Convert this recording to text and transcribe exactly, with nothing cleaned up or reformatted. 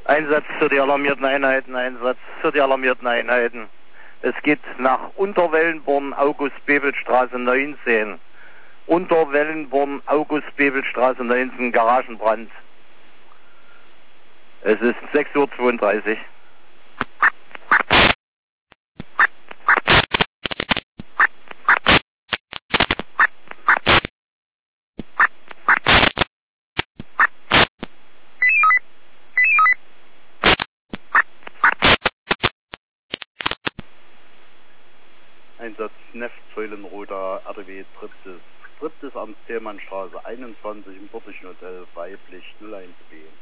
Einsatz für die alarmierten Einheiten, Einsatz für die alarmierten Einheiten. Es geht nach Unterwellenborn, August-Bebel-Straße neunzehn. Unterwellenborn, August-Bebel-Straße neunzehn, Garagenbrand. Es ist sechs Uhr zweiunddreißig. Einsatz Neft-Säulenroter R D W Triptis. Triptis am Zellmannstraße einundzwanzig im Bordischen Hotel, weiblich null eins B.